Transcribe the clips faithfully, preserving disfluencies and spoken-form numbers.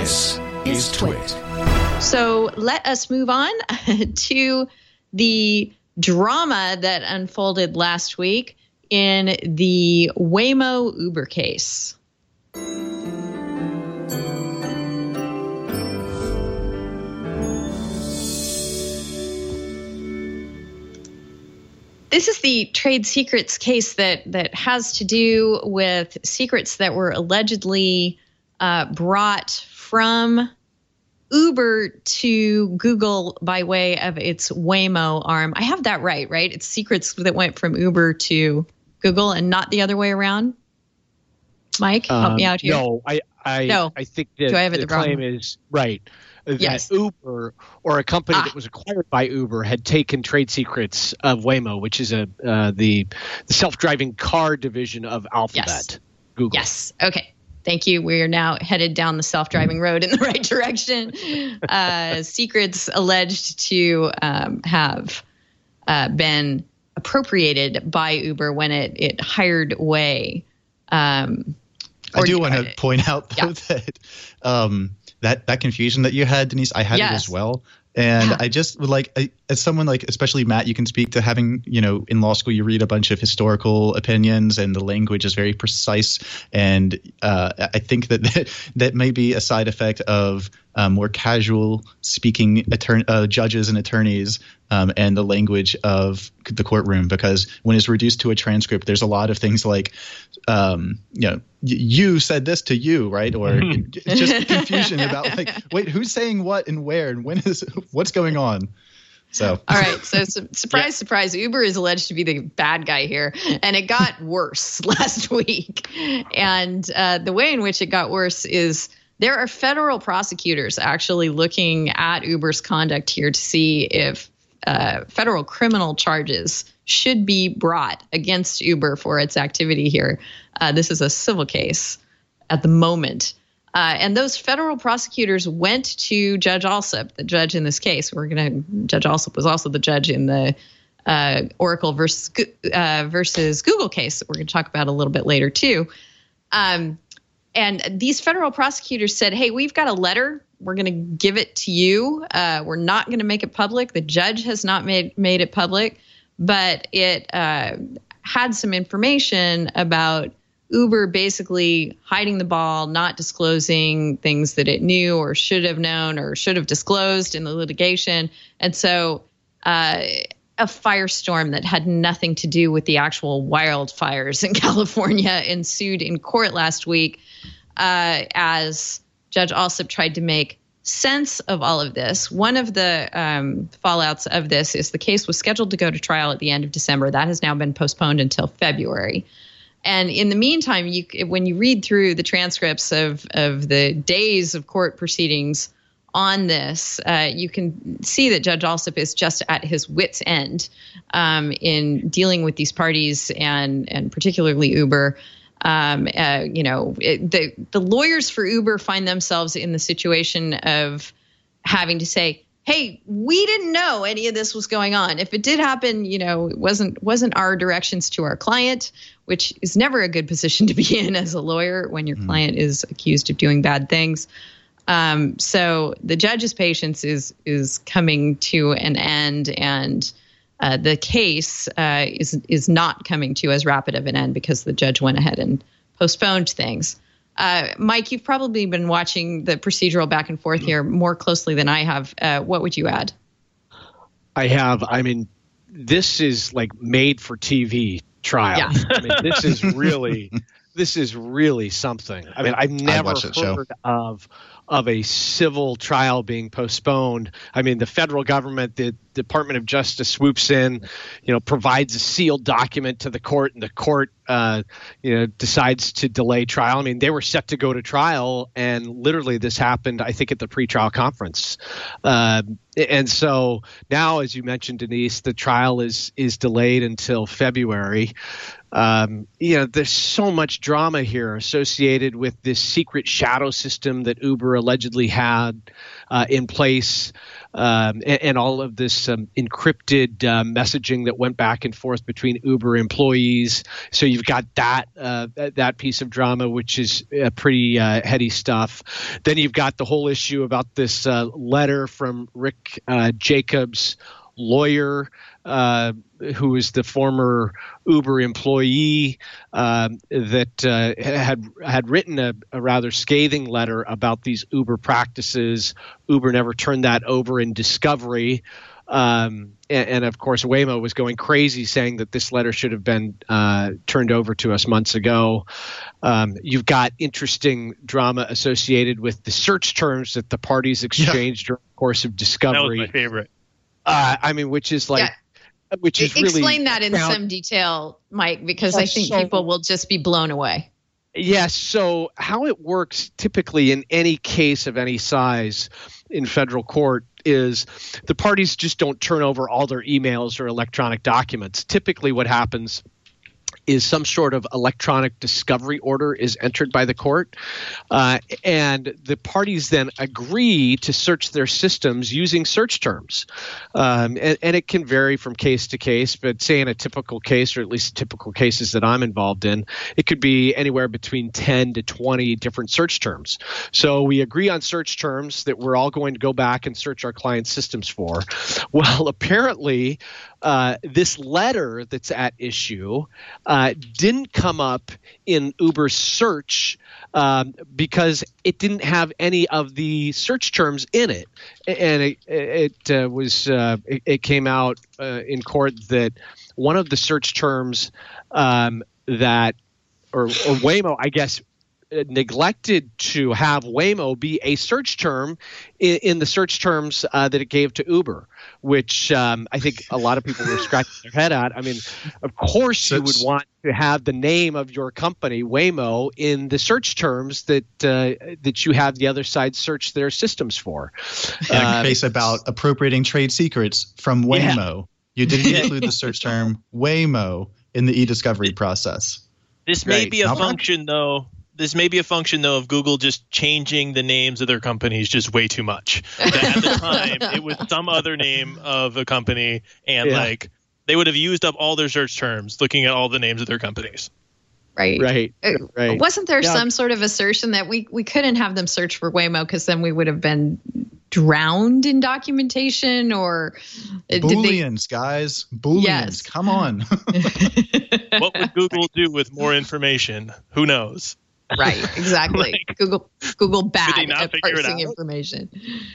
This is Twit. So let us move on to the drama that unfolded last week in the Waymo Uber case. This is the trade secrets case that that has to do with secrets that were allegedly uh, brought from Uber to Google by way of its Waymo arm. I have that right, right? It's secrets that went from Uber to Google and not the other way around. Mike, help um, me out here. No, I I, no. I think that Do I have it the the wrong claim way? is right. That Yes. Uber or a company Ah. that was acquired by Uber had taken trade secrets of Waymo, which is a uh, the, the self-driving car division of Alphabet. Yes. Google. Yes. Okay. Thank you. We are now headed down the self-driving road in the right direction. Uh, secrets alleged to um, have uh, been appropriated by Uber when it it hired Way. Um, I do or- want to point out though yeah. that um, that that confusion that you had, Denise, I had it Yes. as well. And Yeah. I just would like, I, as someone like, especially Matt, you can speak to having, you know, in law school, you read a bunch of historical opinions and the language is very precise. And uh, I think that, that that may be a side effect of um, more casual speaking attorney, uh, judges and attorneys um, and the language of the courtroom, because when it's reduced to a transcript, there's a lot of things like, um, you know, you said this to you, right? Or it's just confusion about like, wait, who's saying what and where and when is what's going on? So, all right. So, su- surprise, yeah. surprise. Uber is alleged to be the bad guy here. And it got worse last week. And uh, the way in which it got worse is there are federal prosecutors actually looking at Uber's conduct here to see if uh, federal criminal charges should be brought against Uber for its activity here. Uh, this is a civil case at the moment. Uh, and those federal prosecutors went to Judge Alsup, the judge in this case. We're going to Judge Alsup was also the judge in the uh, Oracle versus uh, versus Google case that we're going to talk about a little bit later too. Um, and these federal prosecutors said, "Hey, we've got a letter. We're going to give it to you. Uh, we're not going to make it public. The judge has not made made it public, but it uh, had some information about Uber basically hiding the ball, not disclosing things that it knew or should have known or should have disclosed in the litigation. And so uh, a firestorm that had nothing to do with the actual wildfires in California ensued in court last week uh, as Judge Alsup tried to make sense of all of this. One of the um, fallouts of this is the case was scheduled to go to trial at the end of December. That has now been postponed until February. And in the meantime, you, when you read through the transcripts of, of the days of court proceedings on this, uh, you can see that Judge Alsup is just at his wit's end um, in dealing with these parties and and particularly Uber. Um, uh, you know, it, the the lawyers for Uber find themselves in the situation of having to say, hey, we didn't know any of this was going on. If it did happen, you know, it wasn't wasn't our directions to our client, which is never a good position to be in as a lawyer when your mm. client is accused of doing bad things. Um, so the judge's patience is is coming to an end, and uh, the case uh, is is not coming to as rapid of an end because the judge went ahead and postponed things. Uh, Mike, you've probably been watching the procedural back and forth here more closely than I have. Uh, what would you add? I have. I mean, this is like made for T V trial. Yeah. I mean, this is really, this is really something. I mean, I've never heard show. of of a civil trial being postponed. I mean, the federal government, the Department of Justice swoops in, you know, provides a sealed document to the court, and the court, uh, you know, decides to delay trial. I mean, they were set to go to trial, and literally this happened, I think, at the pretrial conference. Uh, and so now, as you mentioned, Denise, the trial is is delayed until February. Um, you know, there's so much drama here associated with this secret shadow system that Uber allegedly had uh, in place, um, and, and all of this um, encrypted uh, messaging that went back and forth between Uber employees. So you've got that uh, that piece of drama, which is uh, pretty uh, heady stuff. Then you've got the whole issue about this uh, letter from Rick uh, Jacobs' lawyer, uh, who is the former Uber employee, um, that uh, had had written a, a rather scathing letter about these Uber practices. Uber never turned that over in discovery. Um, and, and of course, Waymo was going crazy saying that this letter should have been uh, turned over to us months ago. Um, you've got interesting drama associated with the search terms that the parties exchanged yeah. during the course of discovery. That was my favorite. Uh, I mean, which is like, yeah. which is Explain really that in found, some detail, Mike, because I think so, people will just be blown away. Yes. Yeah, so how it works typically in any case of any size in federal court is the parties just don't turn over all their emails or electronic documents. Typically what happens is some sort of electronic discovery order is entered by the court, uh, and the parties then agree to search their systems using search terms. Um, and, and it can vary from case to case, but say in a typical case, or at least typical cases that I'm involved in, it could be anywhere between ten to twenty different search terms. So we agree on search terms that we're all going to go back and search our client systems for. Well, apparently, uh, this letter that's at issue Uh, didn't come up in Uber's search um, because it didn't have any of the search terms in it, and it, it uh, was uh, it, it came out uh, in court that one of the search terms um, that or, or Waymo, I guess, neglected to have Waymo be a search term in, in the search terms uh, that it gave to Uber, which um, I think a lot of people were scratching their head at. I mean, of course so you would want to have the name of your company, Waymo, in the search terms that uh, that you have the other side search their systems for. In a case about appropriating trade secrets from Waymo, yeah. you didn't include the search term Waymo in the e-discovery process. This may right. be a Not function, though. This may be a function, though, of Google just changing the names of their companies just way too much. That at the time, it was some other name of a company, and yeah. like they would have used up all their search terms looking at all the names of their companies. Right. Right. Right. Wasn't there yeah. some sort of assertion that we, we couldn't have them search for Waymo because then we would have been drowned in documentation or Booleans, they, guys. Booleans. Yes. Come on. What would Google do with more information? Who knows? Right, exactly. like, Google Google bad at at parsing information.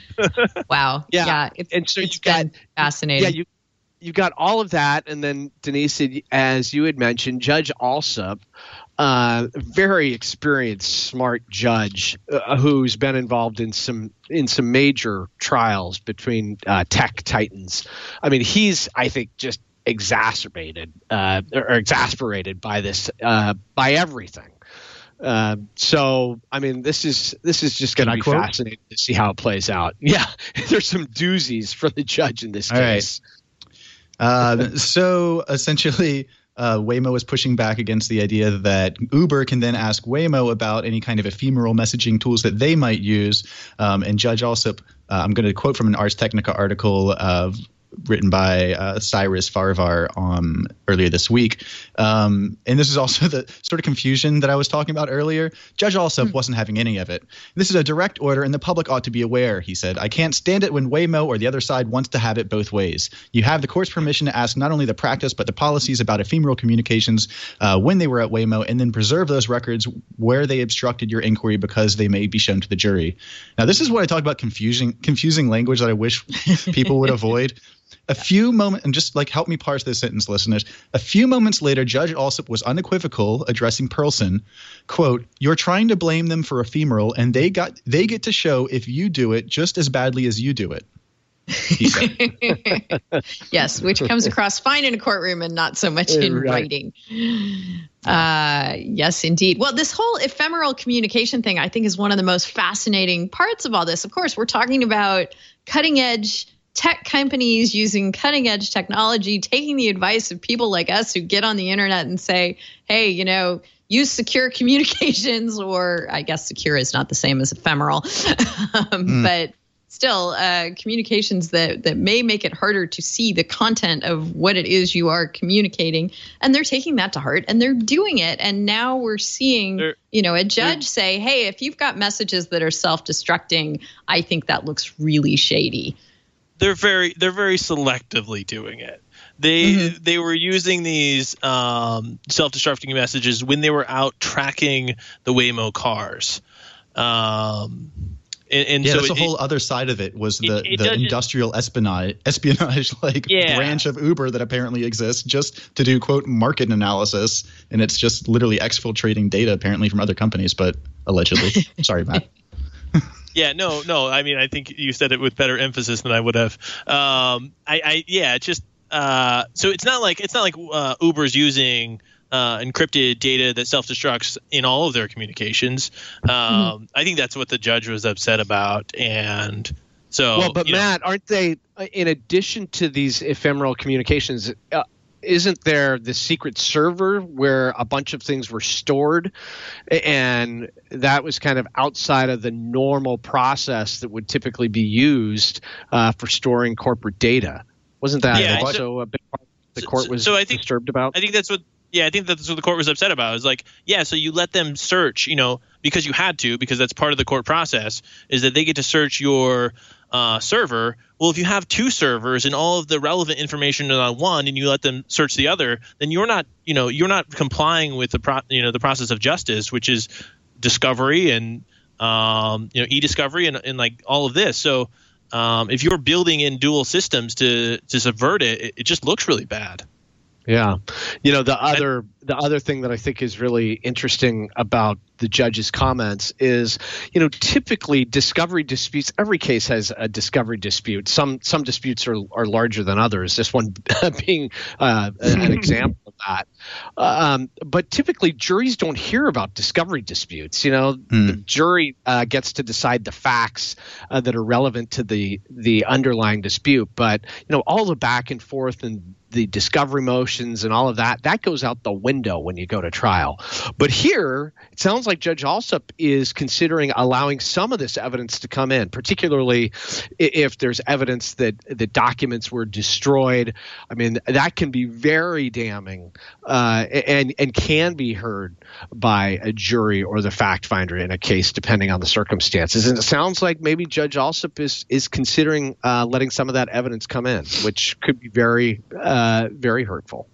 Wow. Yeah. yeah it's, and so it's you got, been fascinating. Yeah, you you got all of that, and then Denise, as you had mentioned, Judge Alsup, uh, very experienced, smart judge uh, who's been involved in some in some major trials between uh, tech titans. I mean, he's I think just exacerbated uh, or exasperated by this uh, by everything. Uh, so, I mean, this is this is just going to be quote? fascinating to see how it plays out. Yeah, there's some doozies for the judge in this All case. Right. Uh, so, essentially, uh, Waymo is pushing back against the idea that Uber can then ask Waymo about any kind of ephemeral messaging tools that they might use. Um, and Judge Alsup, uh, I'm going to quote from an Ars Technica article of written by uh, Cyrus Farvar um, earlier this week. Um, and this is also the sort of confusion that I was talking about earlier. Judge Alsup mm. wasn't having any of it. This is a direct order and the public ought to be aware, he said. I can't stand it when Waymo or the other side wants to have it both ways. You have the court's permission to ask not only the practice but the policies about ephemeral communications uh, when they were at Waymo, and then preserve those records where they obstructed your inquiry because they may be shown to the jury. Now, this is what I talk about confusing, confusing language that I wish people would avoid. A few moments, and just like help me parse this sentence, listeners. A few moments later, Judge Alsup was unequivocal, addressing Perlson, quote, "You're trying to blame them for ephemeral, and they got they get to show if you do it just as badly as you do it." He said. Yes, which comes across fine in a courtroom and not so much in right. writing. Uh, yes, indeed. Well, this whole ephemeral communication thing, I think, is one of the most fascinating parts of all this. Of course, we're talking about cutting edge tech companies using cutting edge technology, taking the advice of people like us who get on the internet and say, hey, you know, use secure communications, or I guess secure is not the same as ephemeral, um, mm. but still uh, communications that, that may make it harder to see the content of what it is you are communicating. And they're taking that to heart and they're doing it. And now we're seeing, they're, you know, a judge say, hey, if you've got messages that are self-destructing, I think that looks really shady. They're very, they're very selectively doing it. They mm-hmm. they were using these um, self-destructing messages when they were out tracking the Waymo cars. Um, and, and yeah, so that's it, a whole it, other side of it was the, it, it the industrial espionage, espionage like yeah. branch of Uber that apparently exists just to do, quote, market analysis. And it's just literally exfiltrating data apparently from other companies, but allegedly. Sorry, Matt. Yeah, no, no. I mean, I think you said it with better emphasis than I would have. Um, I, I, yeah, it's just uh, so it's not like it's not like uh, Uber's using uh, encrypted data that self-destructs in all of their communications. Um, mm-hmm. I think that's what the judge was upset about, and so. Well, but Matt, know, aren't they? In addition to these ephemeral communications, uh, isn't there the secret server where a bunch of things were stored, and that was kind of outside of the normal process that would typically be used uh, for storing corporate data? Wasn't that yeah, also so, a big part the court was so I think, disturbed about? I think that's what. Yeah, I think that's what the court was upset about. It's like, yeah, so you let them search, you know, because you had to, because that's part of the court process, is that they get to search your uh, server. Well, if you have two servers and all of the relevant information is on one, and you let them search the other, then you're not, you know, you're not complying with the pro- you know the process of justice, which is discovery and um, you know e-discovery and, and like all of this. So um, if you're building in dual systems to to subvert it, it, it just looks really bad. Yeah. You know, the other the other thing that I think is really interesting about the judge's comments is, you know, typically discovery disputes, every case has a discovery dispute. Some some disputes are, are larger than others, this one being uh, an example of that. Um, but typically juries don't hear about discovery disputes. You know, mm. the jury uh, gets to decide the facts uh, that are relevant to the, the underlying dispute. But, you know, all the back and forth and the discovery motions and all of that, that goes out the window when you go to trial. But here, it sounds like Judge Alsup is considering allowing some of this evidence to come in, particularly if there's evidence that the documents were destroyed. I mean, that can be very damning uh, and, and can be heard by a jury or the fact finder in a case, depending on the circumstances. And it sounds like maybe Judge Alsup is, is considering uh, letting some of that evidence come in, which could be very uh, Uh, very hurtful.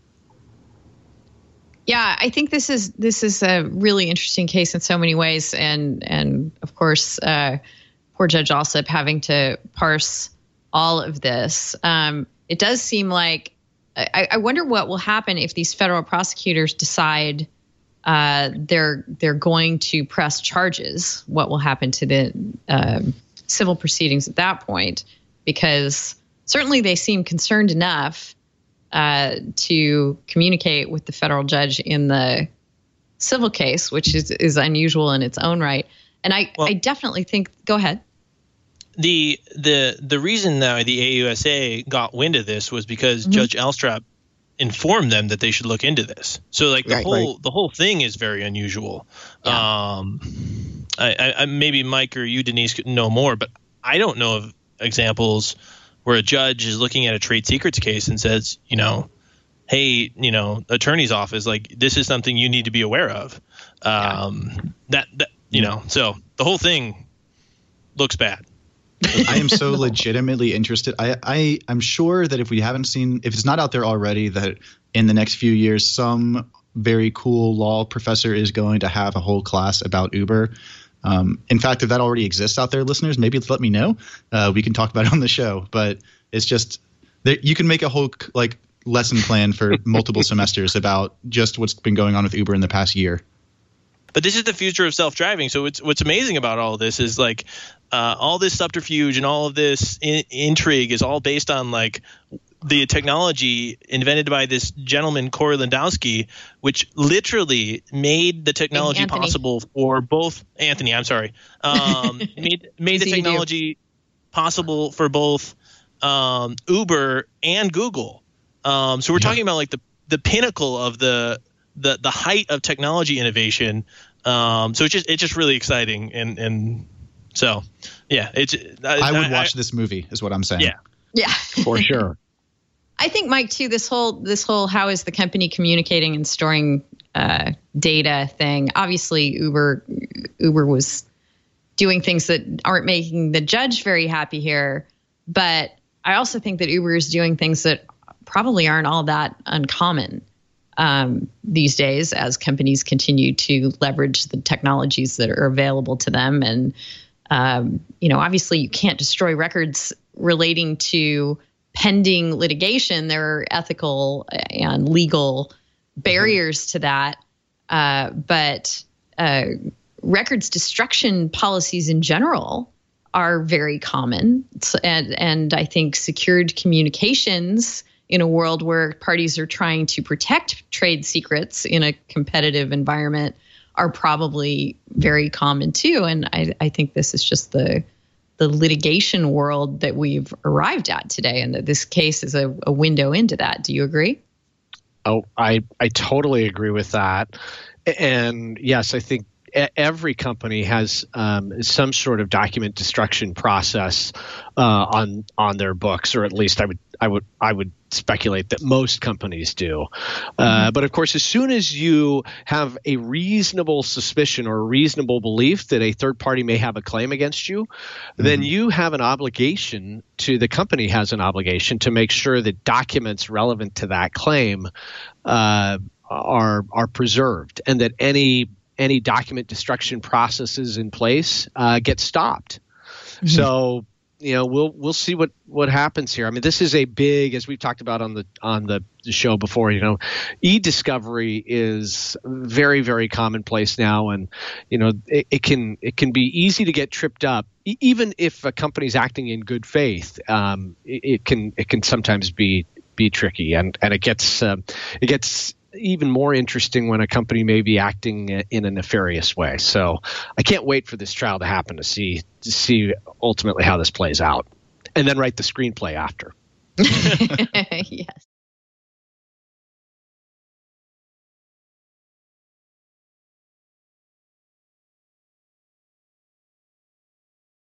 Yeah, I think this is this is a really interesting case in so many ways, and and of course, uh, poor Judge Alsup having to parse all of this. Um, it does seem like I, I wonder what will happen if these federal prosecutors decide uh, they're they're going to press charges. What will happen to the uh, civil proceedings at that point? Because certainly they seem concerned enough Uh, to communicate with the federal judge in the civil case, which is, is unusual in its own right. And I, well, I definitely think – go ahead. The the the reason that the A U S A got wind of this was because mm-hmm. Judge Alsup informed them that they should look into this. So like the right, whole right. the whole thing is very unusual. Yeah. Um, I, I maybe Mike or you, Denise, could know more, but I don't know of examples – where a judge is looking at a trade secrets case and says, you know, hey, you know, attorney's office, like this is something you need to be aware of. Um, yeah. That, that, you know, so the whole thing looks bad. I am so legitimately interested. I, I, I'm sure that if we haven't seen, if it's not out there already, that in the next few years, some very cool law professor is going to have a whole class about Uber. Um, in fact, if that already exists out there, listeners, maybe let me know. Uh, we can talk about it on the show. But it's just that you can make a whole like lesson plan for multiple semesters about just what's been going on with Uber in the past year. But this is the future of self-driving. So it's, what's amazing about all of this is like uh, all this subterfuge and all of this in- intrigue is all based on like the technology invented by this gentleman, Corey Lewandowski, which literally made the technology possible for both Anthony. I'm sorry, um, made made the technology possible for both um, Uber and Google. Um, so we're yeah. talking about like the the pinnacle of the the the height of technology innovation. Um, so it's just it's just really exciting, and and so yeah, it's. I, I would I, watch I, this movie, is what I'm saying. Yeah, yeah, for sure. I think, Mike, too, this whole this whole how is the company communicating and storing uh, data thing. Obviously, Uber Uber was doing things that aren't making the judge very happy here, but I also think that Uber is doing things that probably aren't all that uncommon um, these days as companies continue to leverage the technologies that are available to them. And, um, you know, obviously you can't destroy records relating to pending litigation. There are ethical and legal barriers mm-hmm. to that. Uh, but uh, records destruction policies in general are very common. And, and I think secured communications in a world where parties are trying to protect trade secrets in a competitive environment are probably very common too. And I, I think this is just the the litigation world that we've arrived at today, and that this case is a, a window into that. Do you agree? Oh, I, I totally agree with that. And yes, I think every company has um, some sort of document destruction process uh, on on their books, or at least I would I would I would speculate that most companies do. Uh, but of course, as soon as you have a reasonable suspicion or a reasonable belief that a third party may have a claim against you, mm-hmm. then you have an obligation to the company has an obligation to make sure that documents relevant to that claim uh, are are preserved, and that any any document destruction processes in place uh, get stopped. Mm-hmm. So, you know, we'll we'll see what, what happens here. I mean, this is a big, as we've talked about on the on the show before, you know, e-discovery is very, very commonplace now, and you know, it, it can it can be easy to get tripped up, e- even if a company's acting in good faith. Um, it, it can it can sometimes be be tricky, and and it gets uh, it gets. even more interesting when a company may be acting in a nefarious way. So I can't wait for this trial to happen to see to see ultimately how this plays out, and then write the screenplay after. Yes.